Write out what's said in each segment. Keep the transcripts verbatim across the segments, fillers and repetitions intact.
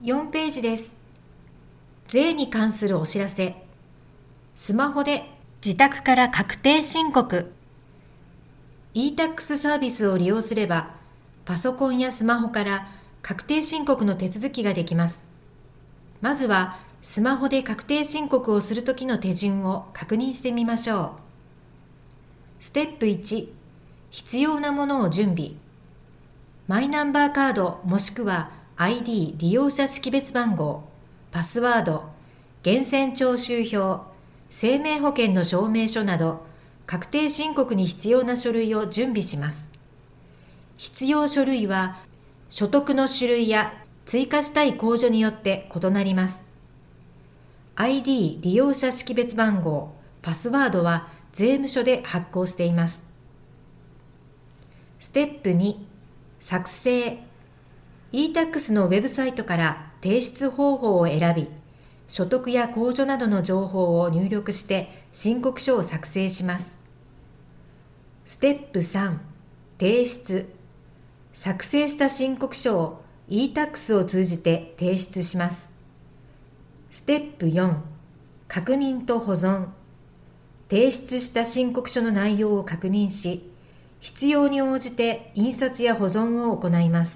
よんページです。税に関するお知らせ。スマホで自宅から確定申告。e-タックス サービスを利用すれば、パソコンやスマホから確定申告の手続きができます。まずは、スマホで確定申告をするときの手順を確認してみましょう。ステップいち、必要なものを準備。マイナンバーカードもしくは アイディー 利用者識別番号、パスワード、源泉徴収票、生命保険の証明書など確定申告に必要な書類を準備します。必要書類は所得の種類や追加したい控除によって異なります。アイディー 利用者識別番号、パスワードは税務署で発行しています。ステップに、作成。e-タックス のウェブサイトから提出方法を選び、所得や控除などの情報を入力して申告書を作成します。ステップさん、提出。作成した申告書を e-タックス を通じて提出します。ステップよん、確認と保存。提出した申告書の内容を確認し、必要に応じて印刷や保存を行います。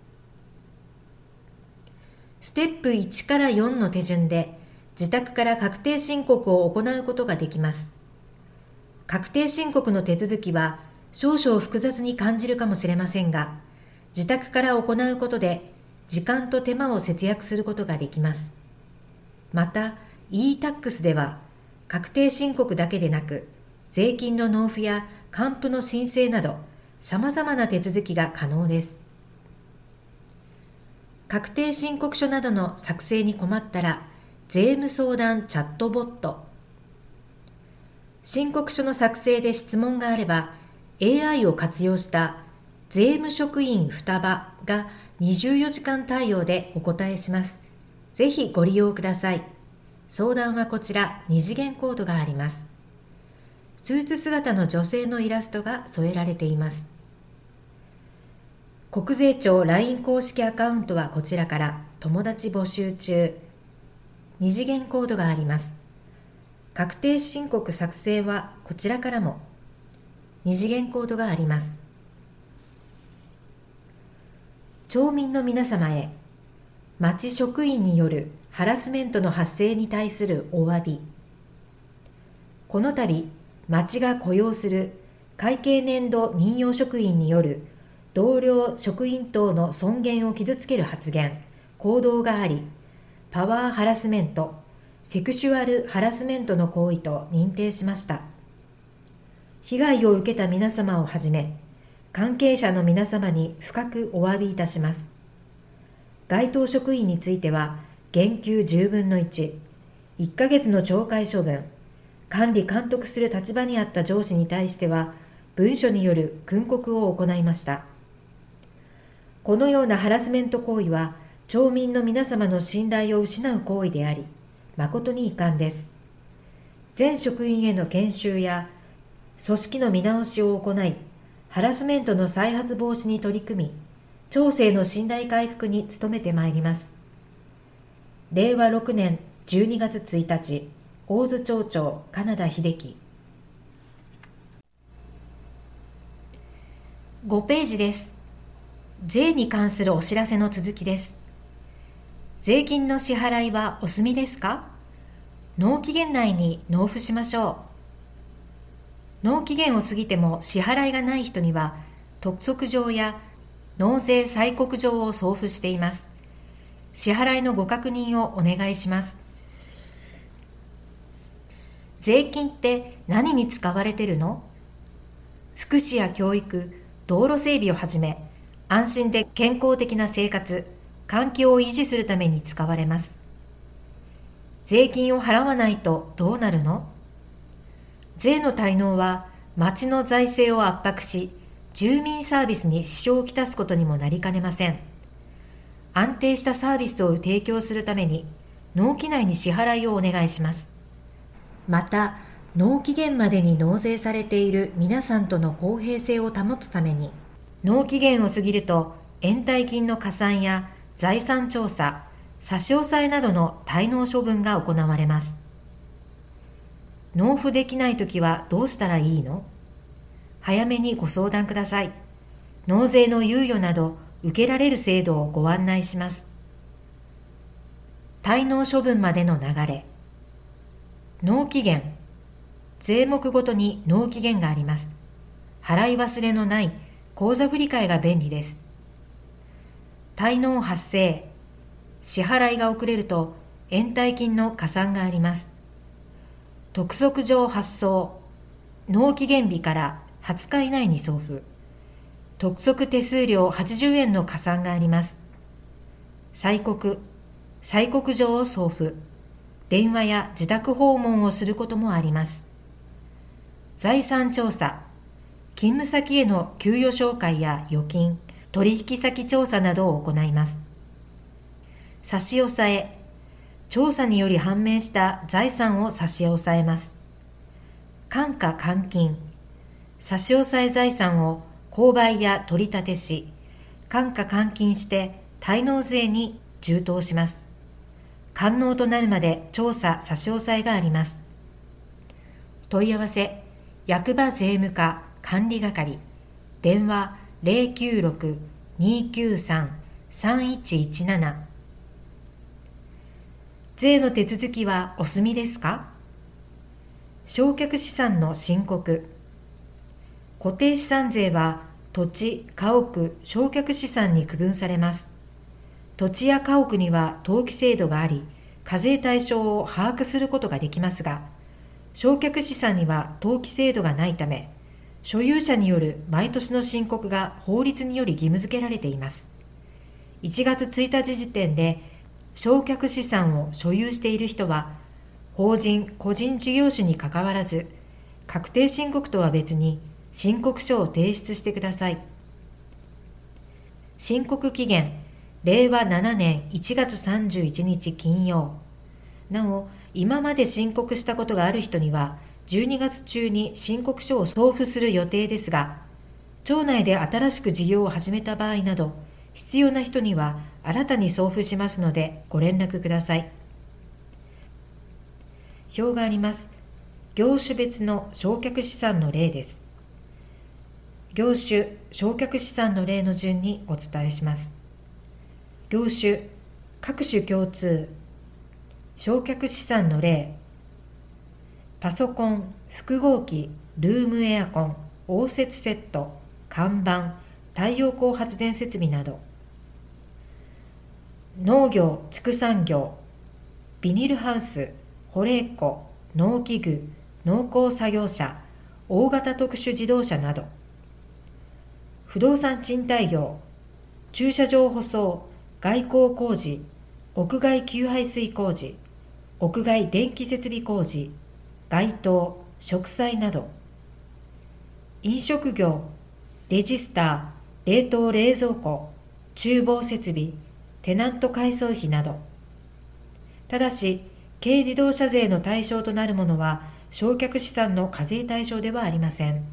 ステップいちからよんの手順で自宅から確定申告を行うことができます。確定申告の手続きは少々複雑に感じるかもしれませんが、自宅から行うことで時間と手間を節約することができます。また、e-タックス では確定申告だけでなく、税金の納付や還付の申請など様々な手続きが可能です。確定申告書などの作成に困ったら、税務相談チャットボット。申告書の作成で質問があれば、エーアイ を活用した税務職員双葉がにじゅうよじかん対応でお答えします。ぜひご利用ください。相談はこちら、二次元コードがあります。スーツ姿の女性のイラストが添えられています。国税庁 ライン 公式アカウントはこちらから友達募集中。二次元コードがあります。確定申告作成はこちらからも二次元コードがあります。町民の皆様へ、町職員によるハラスメントの発生に対するお詫び。この度、町が雇用する会計年度任用職員による同僚職員等の尊厳を傷つける発言、行動があり、パワーハラスメント、セクシュアルハラスメントの行為と認定しました。被害を受けた皆様をはじめ、関係者の皆様に深くお詫びいたします。該当職員については、減給じゅうぶんのいち、いっかげつの懲戒処分、管理監督する立場にあった上司に対しては、文書による訓告を行いました。このようなハラスメント行為は、町民の皆様の信頼を失う行為であり、誠に遺憾です。全職員への研修や、組織の見直しを行い、ハラスメントの再発防止に取り組み、町政の信頼回復に努めてまいります。れいわろくねんじゅうにがつついたち、大津町長、金田秀樹。ごページです。税に関するお知らせの続きです。税金の支払いはお済みですか？納期限内に納付しましょう。納期限を過ぎても支払いがない人には、督促状や納税催告状を送付しています。支払いのご確認をお願いします。税金って何に使われてるの？福祉や教育、道路整備をはじめ、安心で健康的な生活、環境を維持するために使われます。税金を払わないとどうなるの？税の滞納は町の財政を圧迫し、住民サービスに支障をきたすことにもなりかねません。安定したサービスを提供するために、納期内に支払いをお願いします。また、納期限までに納税されている皆さんとの公平性を保つために、納期限を過ぎると延滞金の加算や財産調査、 差し押さえなどの滞納処分が行われます。納付できないときはどうしたらいいの？早めにご相談ください。納税の猶予など受けられる制度をご案内します。滞納処分までの流れ。納期限。税目ごとに納期限があります。払い忘れのない口座振替が便利です。滞納発生。支払いが遅れると延滞金の加算があります。督促状発送。納期限日からはつか以内に送付。督促手数料はちじゅうえんの加算があります。催告。催告状を送付。電話や自宅訪問をすることもあります。財産調査。勤務先への給与照会や預金、取引先調査などを行います。差し押さえ。調査により判明した財産を差し押さえます。換価換金。差し押さえ財産を購買や取り立てし、換価換金して滞納税に充当します。完納となるまで調査差し押さえがあります。問い合わせ。役場税務課管理係。電話 ゼロきゅうろく にーきゅうさん さんいちいちなな。税の手続きはお済みですか？償却資産の申告。固定資産税は土地、家屋、償却資産に区分されます。土地や家屋には登記制度があり、課税対象を把握することができますが、償却資産には登記制度がないため、所有者による毎年の申告が法律により義務付けられています。いちがつついたち時点で償却資産を所有している人は、法人・個人事業主にかかわらず、確定申告とは別に申告書を提出してください。申告期限、れいわななねんいちがつさんじゅういちにち金曜。なお、今まで申告したことがある人には、じゅうにがつ中に申告書を送付する予定ですが、町内で新しく事業を始めた場合など、必要な人には新たに送付しますのでご連絡ください。表があります。業種別の償却資産の例です。業種、償却資産の例の順にお伝えします。業種、各種共通。償却資産の例。パソコン、複合機、ルームエアコン、応接セット、看板、太陽光発電設備など。農業・畜産業、ビニールハウス、保冷庫、農機具、農工作業車、大型特殊自動車など。不動産賃貸業、駐車場舗装、外構工事、屋外給排水工事、屋外電気設備工事、街灯、植栽など。飲食業、レジスター、冷凍冷蔵庫、厨房設備、テナント改装費など。ただし、軽自動車税の対象となるものは、償却資産の課税対象ではありません。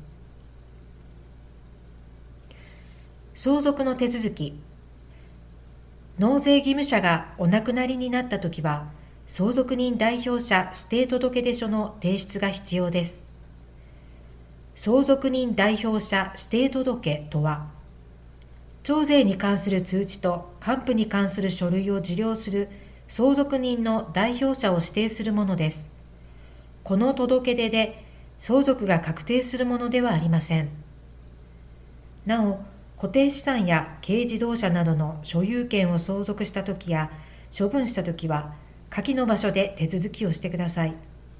相続の手続き。納税義務者がお亡くなりになったときは、相続人代表者指定届出書の提出が必要です。相続人代表者指定届とは、徴税に関する通知と還付に関する書類を受領する相続人の代表者を指定するものです。この届け出で相続が確定するものではありません。なお、固定資産や軽自動車などの所有権を相続したときや処分したときは、下記の場所で手続きをしてください。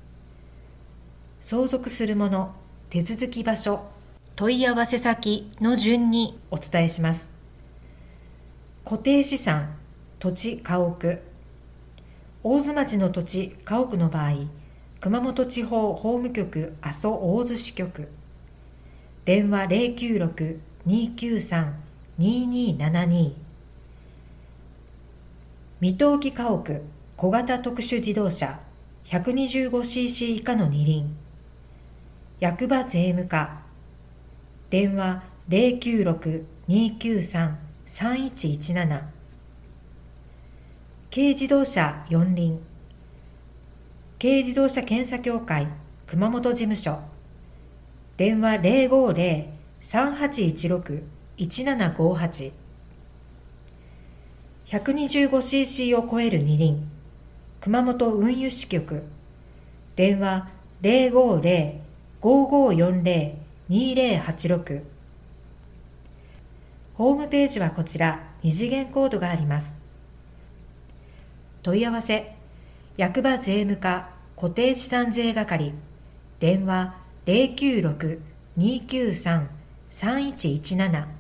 相続するもの、手続き場所、問い合わせ先の順にお伝えします。固定資産、土地・家屋。大津町の土地・家屋の場合、熊本地方法務局阿蘇大津支局。電話 ゼロきゅうろく にーきゅうさん にーにーななに。未登記家屋、小型特殊自動車 ひゃくにじゅうごシーシー 以下の二輪。役場税務課。電話 ゼロきゅうろく にーきゅうさん さんいちいちなな。 軽自動車四輪、軽自動車検査協会熊本事務所、電話 ゼロごゼロ さんはちいちろく いちななごはち、ひゃくにじゅうごシーシー を超える二輪、熊本運輸支局、電話 ゼロごゼロ ごごよんゼロ にゼロはちろく、ホームページはこちら二次元コードがあります。問い合わせ、役場税務課固定資産税係、電話 ゼロきゅうろく にきゅうさん さんいちいちなな